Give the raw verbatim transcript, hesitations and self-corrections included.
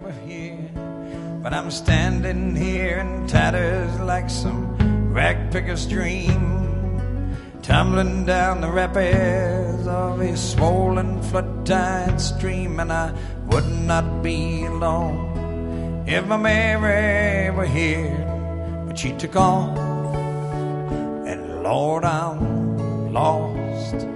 were here. But I'm standing here in tatters like some rag picker's dream, tumbling down the rapids of a swollen flood-tide stream. And I would not be alone if my Mary were here, she took off, and Lord, I'm lost